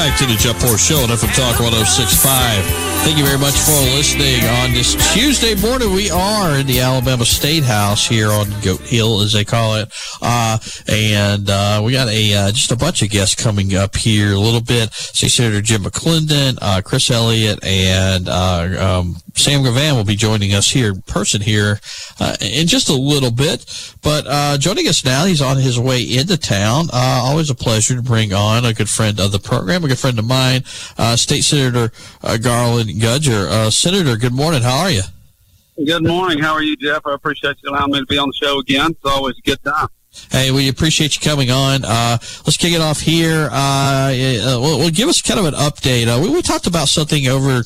back to the Jeff Poor Show on FM Talk 106.5. Thank you very much for listening on this Tuesday morning. We are in the Alabama State House here on Goat Hill, as they call it. And we got just a bunch of guests coming up here a little bit. State Senator Jim McClendon, Chris Elliott, and Sam Gavan will be joining us here in person here in just a little bit. But joining us now, he's on his way into town. Always a pleasure to bring on a good friend of the program, a good friend of mine, State Senator Garland Gudger. Senator, good morning. How are you? Good morning. How are you, Jeff? I appreciate you allowing me to be on the show again. It's always a good time. Hey, we appreciate you coming on. Let's kick it off here. Well, give us kind of an update. We talked about something over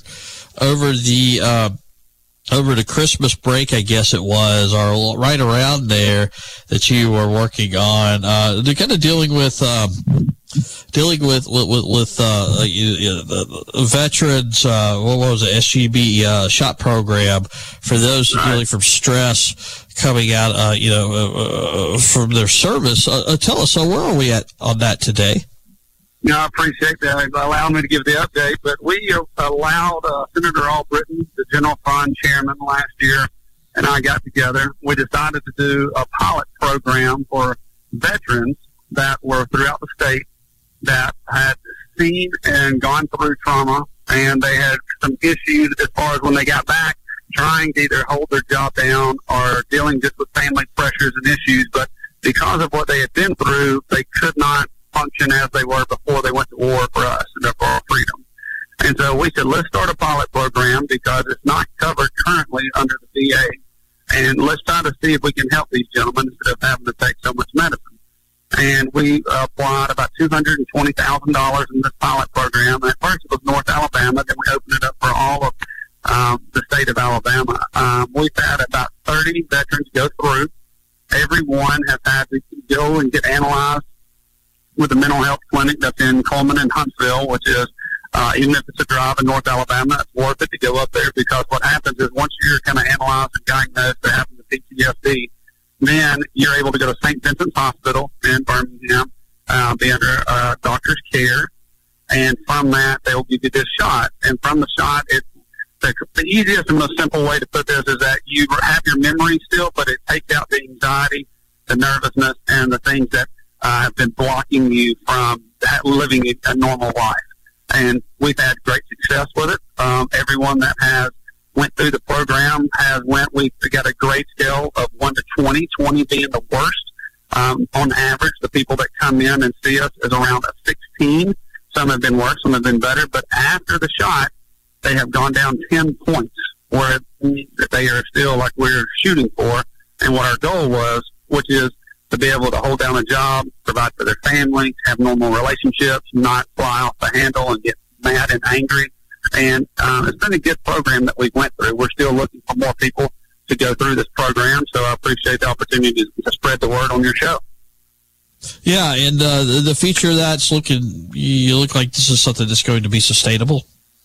the Christmas break, I guess it was, or right around there, that you were working on. They're kind of dealing with veterans. What was it? SGB shot program for those dealing from stress coming out, from their service. Tell us, so where are we at on that today? No, I appreciate that allowing me to give the update. But we allowed Senator Albritton, the General Fund chairman, last year, and I got together. We decided to do a pilot program for veterans that were throughout the state that had seen and gone through trauma, and they had some issues as far as when they got back, trying to either hold their job down or dealing just with family pressures and issues. But because of what they had been through, they could not function as they were before they went to war for us and for our freedom. And so we said, let's start a pilot program because it's not covered currently under the VA. And let's try to see if we can help these gentlemen instead of having to take so much medicine. And we applied about $220,000 in this pilot program. And at first it was North Alabama, then we opened it up for all of the state of Alabama. We've had about 30 veterans go through. Everyone has had to go and get analyzed with a mental health clinic that's in Coleman and Huntsville, which is, even if it's a drive in North Alabama, it's worth it to go up there because what happens is once you're kind of analyzed and diagnosed to having the PTSD, then you're able to go to St. Vincent's Hospital in Birmingham, be under doctor's care, and from that, they'll give you this shot. And from the shot, the easiest and most simple way to put this is that you have your memory still, but it takes out the anxiety, the nervousness, and the things that have been blocking you from living a normal life. And we've had great success with it. Everyone that has went through the program we've got a grade scale of 1 to 20, 20 being the worst. On average, the people that come in and see us is around a 16. Some have been worse, some have been better. But after the shot, they have gone down 10 points, where they are still like we're shooting for. And what our goal was, which is to be able to hold down a job, provide for their family, have normal relationships, not fly off the handle and get mad and angry. And it's been a good program that we went through. We're still looking for more people to go through this program, so I appreciate the opportunity to spread the word on your show. Yeah, and the feature of that's you look like this is something that's going to be sustainable.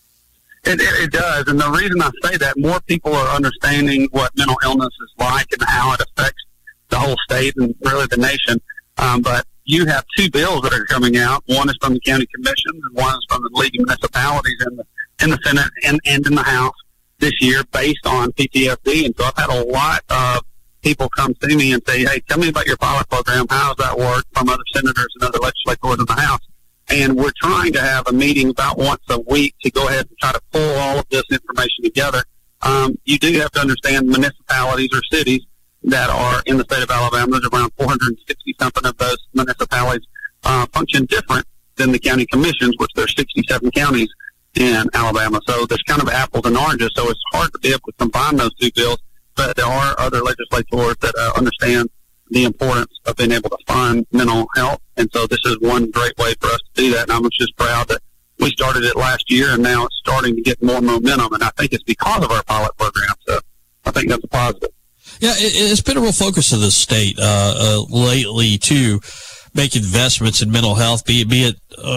It does, and the reason I say that, more people are understanding what mental illness is like and how it affects the whole state and really the nation. But you have two bills that are coming out. One is from the county commission, and one is from the League of Municipalities in the Senate and in the House this year based on PTSD. And so I've had a lot of people come see me and say, hey, tell me about your pilot program. How does that work, from other senators and other legislators in the House? And we're trying to have a meeting about once a week to go ahead and try to pull all of this information together. You do have to understand municipalities or cities that are in the state of Alabama. There's around 460-something of those municipalities function different than the county commissions, which there's 67 counties in Alabama. So there's kind of apples and oranges, so it's hard to be able to combine those two bills. But there are other legislators that understand the importance of being able to fund mental health. And so this is one great way for us to do that. And I'm just proud that we started it last year, and now it's starting to get more momentum. And I think it's because of our pilot program. So I think that's a positive. Yeah, it's been a real focus of the state lately to make investments in mental health, be it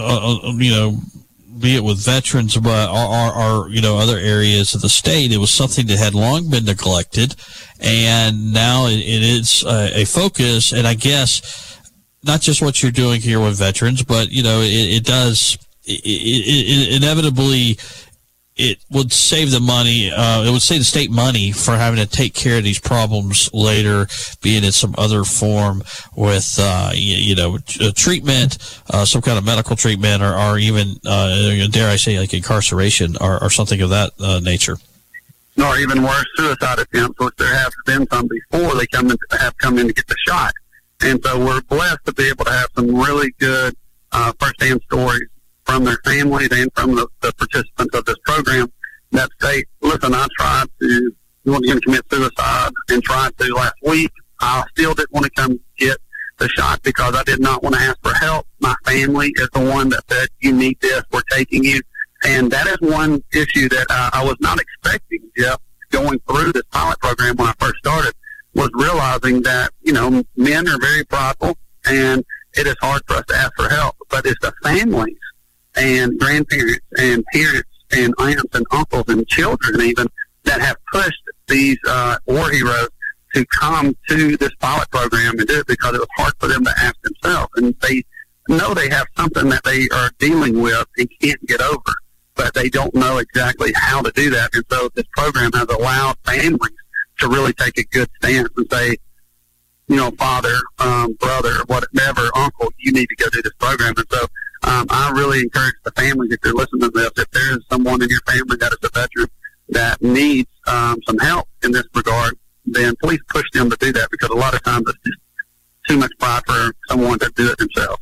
with veterans, but or other areas of the state. It was something that had long been neglected, and now it is a focus. And I guess not just what you're doing here with veterans, but it does inevitably it would save the money. It would save the state money for having to take care of these problems later, being in some other form with, treatment, some kind of medical treatment, or even, dare I say, like incarceration or something of that nature. Or even worse, suicide attempts, which there have been some before they have come in to get the shot. And so we're blessed to be able to have some really good first-hand stories from their families and from the participants of this program that state, listen, I tried to commit suicide and tried to last week. I still didn't want to come get the shot because I did not want to ask for help. My family is the one that said, you need this, we're taking you. And that is one issue that I was not expecting, Jeff, going through this pilot program when I first started, was realizing that, men are very prideful and it is hard for us to ask for help. But it's the families and grandparents and parents and aunts and uncles and children even that have pushed these war heroes to come to this pilot program and do it because it was hard for them to ask themselves. And they know they have something that they are dealing with and can't get over, but they don't know exactly how to do that. And so this program has allowed families to really take a good stance and say, father, brother, whatever, uncle, you need to go do this program. And so I really encourage the families, if you're listening to this, if there is someone in your family that is a veteran that needs some help in this regard, then please push them to do that, because a lot of times it's just too much pride for someone to do it themselves.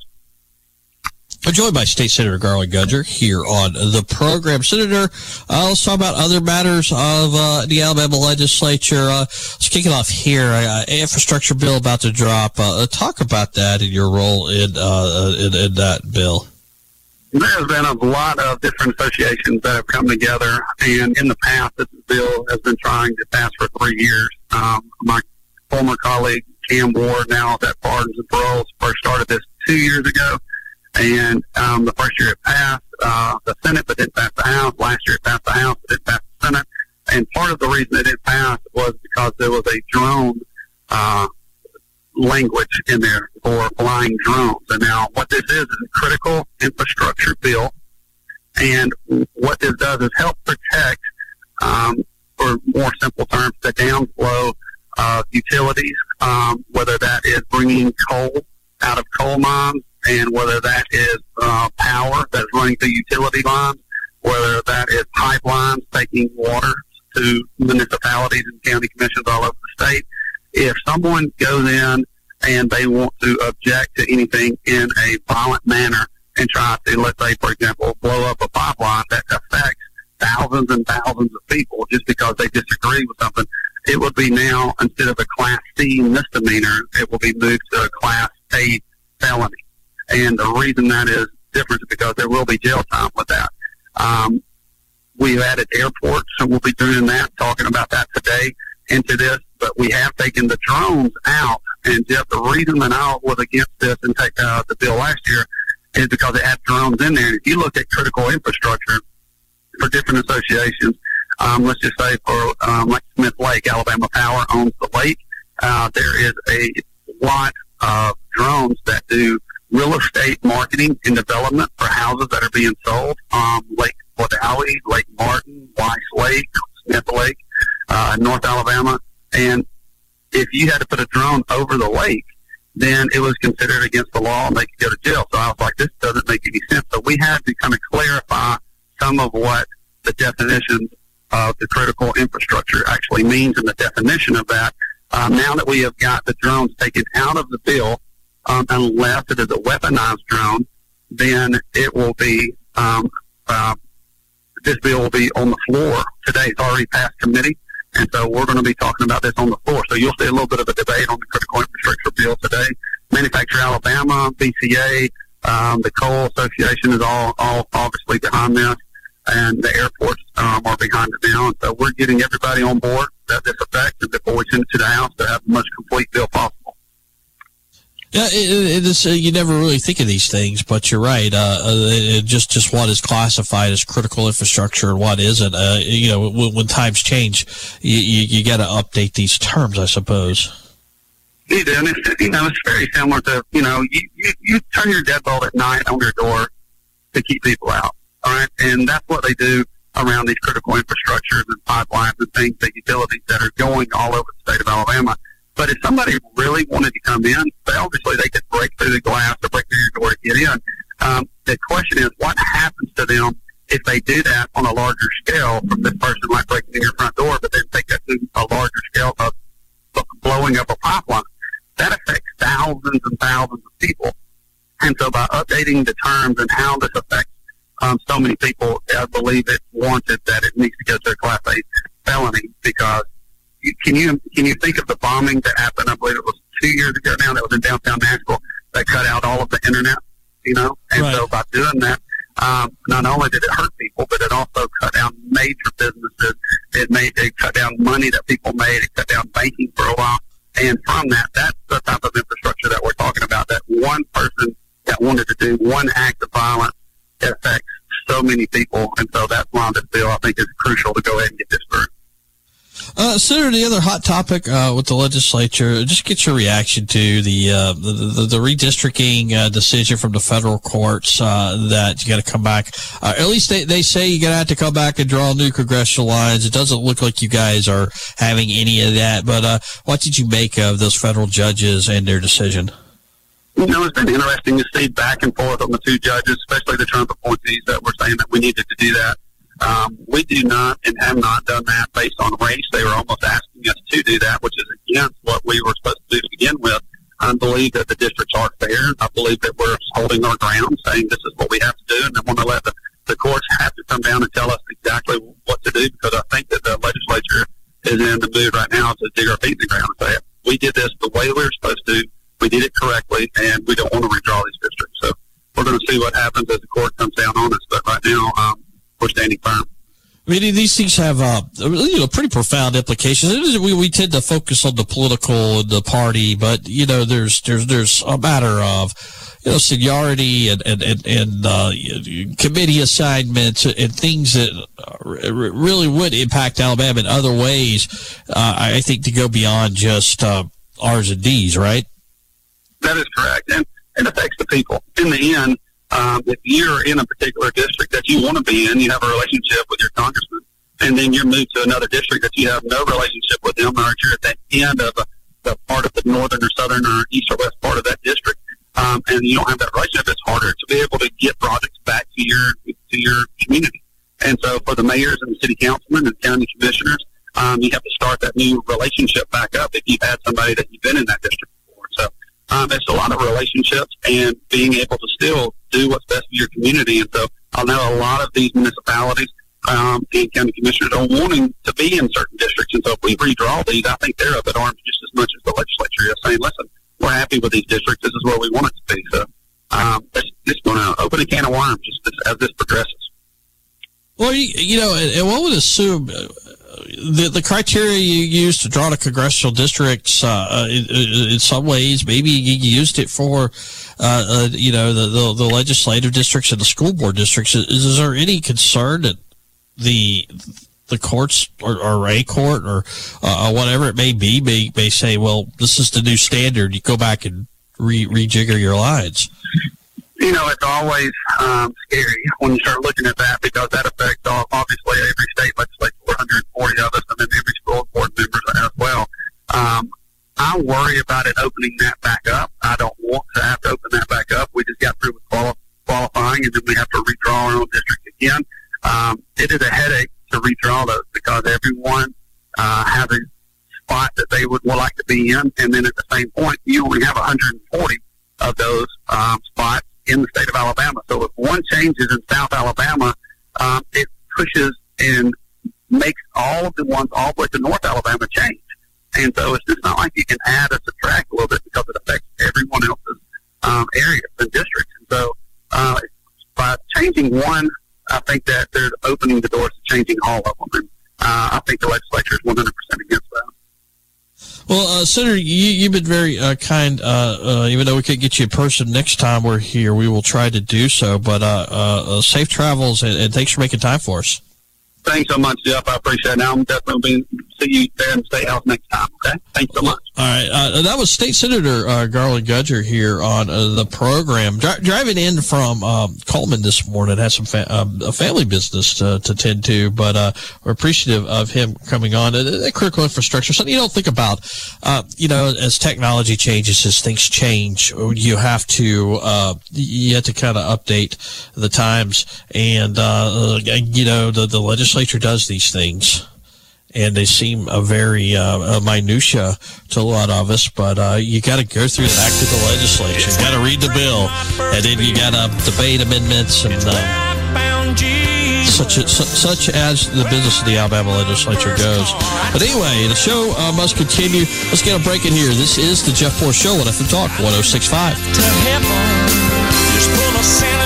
I'm joined by State Senator Garland Gudger here on the program. Senator, let's talk about other matters of the Alabama legislature. Let's kick it off here. Infrastructure bill about to drop. Talk about that and your role in that bill. There's been a lot of different associations that have come together, and in the past, this bill has been trying to pass for 3 years. My former colleague, Cam Ward, now at Pardons and Paroles, first started this 2 years ago. And the first year it passed the Senate, but didn't pass the House. Last year it passed the House, but didn't pass the Senate. And part of the reason it didn't pass was because there was a drone language in there for flying drones. And now what this is a critical infrastructure bill. And what this does is help protect, for more simple terms, the downflow of utilities, whether that is bringing coal out of coal mines, and whether that is power that's running through utility lines, whether that is pipelines taking water to municipalities and county commissions all over the state. If someone goes in and they want to object to anything in a violent manner and try to, let's say, for example, blow up a pipeline that affects thousands and thousands of people just because they disagree with something, it would be now, instead of a Class C misdemeanor, it will be moved to a Class A felony. And the reason that is different is because there will be jail time with that. We've added airports, and we'll be doing that, talking about that today into this. But we have taken the drones out. And, Jeff, the reason that I was against this and take the bill last year is because it had drones in there. And if you look at critical infrastructure for different associations, let's just say for like Smith Lake, Alabama Power owns the lake. There is a lot of drones that do real estate marketing and development for houses that are being sold. Lake Wadowee, Lake Martin, Weiss Lake, Smith Lake, North Alabama. And if you had to put a drone over the lake, then it was considered against the law and they could go to jail. So I was like, this doesn't make any sense. So we had to kind of clarify some of what the definition of the critical infrastructure actually means and the definition of that. Now that we have got the drones taken out of the bill, unless it is a weaponized drone, then it will be, this bill will be on the floor today. It's already passed committee, and so we're going to be talking about this on the floor. So you'll see a little bit of a debate on the critical infrastructure bill today. Manufacturer Alabama, BCA, the Coal Association is all obviously behind this, and the airports are behind it now. And so we're getting everybody on board that this affects, and before we send it to the House to have the most complete bill possible. Yeah, it is. You never really think of these things, but you're right. Just what is classified as critical infrastructure and what isn't. When times change, you got to update these terms, I suppose. You do, and it's very similar to you turn your deadbolt at night on your door, to keep people out. All right. And that's what they do around these critical infrastructures and pipelines and things, the utilities that are going all over the state of Alabama. But if somebody really wanted to come in, obviously they could break through the glass or break through your door to get in. The question is, what happens to them if they do that on a larger scale from this person like breaking in your front door, but then take that to a larger scale of blowing up a pipeline? That affects thousands and thousands of people. And so by updating the terms and how this affects so many people, I believe it's warranted that it needs to go to a Class A felony, because can you think of the bombing that happened, I believe it was 2 years ago now, that was in downtown Nashville, that cut out all of the internet, you know? And right. So by doing that, not only did it hurt people, but it also cut down major businesses. It cut down money that people made. It cut down banking for a while. And from that, that's the type of infrastructure that we're talking about, that one person that wanted to do one act of violence affects so many people. And so that's why this bill, I think, is crucial to go ahead and get this through. Senator, the other hot topic with the legislature, just get your reaction to the redistricting decision from the federal courts that you got to come back. At least they say you're going to have to come back and draw new congressional lines. It doesn't look like you guys are having any of that. But what did you make of those federal judges and their decision? You know, it's been interesting to see back and forth on the two judges, especially the Trump appointees, that were saying that we needed to do that. We do not and have not done that based on race. They were almost asking us to do that, which is against what we were supposed to do to begin with. I believe that the districts are fair. I believe that we're holding our ground, saying this is what we have to do, and I want to let the courts have to come down and tell us exactly what to do, because I think that the legislature is in the mood right now to dig our feet in the ground and say, we did this the way we were supposed to, we did it correctly, and we don't want to redraw these districts. So we're going to see what happens as the court comes down on us, but right now, we're standing firm. I mean, these things have pretty profound implications. We tend to focus on the political and the party, but there's a matter of seniority and committee assignments and things that really would impact Alabama in other ways. I think to go beyond just R's and D's, right? That is correct, and it affects the people in the end. If you're in a particular district that you want to be in, you have a relationship with your congressman, and then you're moved to another district that you have no relationship with them, or you're at the end of the part of the northern or southern or east or west part of that district, and you don't have that relationship, it's harder to be able to get projects back to your community. And so for the mayors and the city councilmen and county commissioners, you have to start that new relationship back up if you've had somebody that you've been in that district before. So it's a lot of relationships and being able to still do what's best for your community. And so I know a lot of these municipalities and county commissioners are wanting to be in certain districts. And so if we redraw these, I think they're up at arms just as much as the legislature is, saying, listen, we're happy with these districts. This is where we want it to be. So it's going to open a can of worms just as this progresses. Well, and one would assume the criteria you use to draw the congressional districts, in some ways, maybe you used it for, the legislative districts and the school board districts. Is there any concern that the courts or a court or whatever it may be may say, well, this is the new standard. You go back and rejigger your lines. It's always scary when you start looking at that, because that affects obviously every state legislature, 140 of us, and then every school board members as well. I worry about it opening that back up. I don't want to have to open that back up. We just got through with qualifying, and then we have to redraw our own district again. It is a headache to redraw those, because everyone has a spot that they would like to be in, and then at the same point, you only have 140 of those spots in the state of Alabama. So if one changes in South Alabama, it pushes and makes all of the ones all the way to North Alabama change. And so it's just not like you can add or subtract a little bit, because it affects everyone else's areas and districts. And so by changing one, I think that they're opening the doors to changing all of them. And I think the legislature is 100% against that. Well, Senator, you've been very kind. Even though we couldn't get you in person next time we're here, we will try to do so. But safe travels, and thanks for making time for us. Thanks so much, Jeff. I appreciate it. Now I'm definitely see you there in the State House next time, okay? Thanks so much. All right. That was State Senator Garland Gudger here on the program. Driving in from Coleman this morning, had some a family business to tend to, but we're appreciative of him coming on. Critical infrastructure, something you don't think about. As technology changes, as things change, you have to kind of update the times, and the legislature does these things. And they seem a very minutia to a lot of us, but you got to go through the act of the legislature. You got to read the bill, and then you got to debate amendments and such as the business of the Alabama legislature goes. But anyway, the show must continue. Let's get a break in here. This is the Jeff Poor Show on FM Talk 106.5.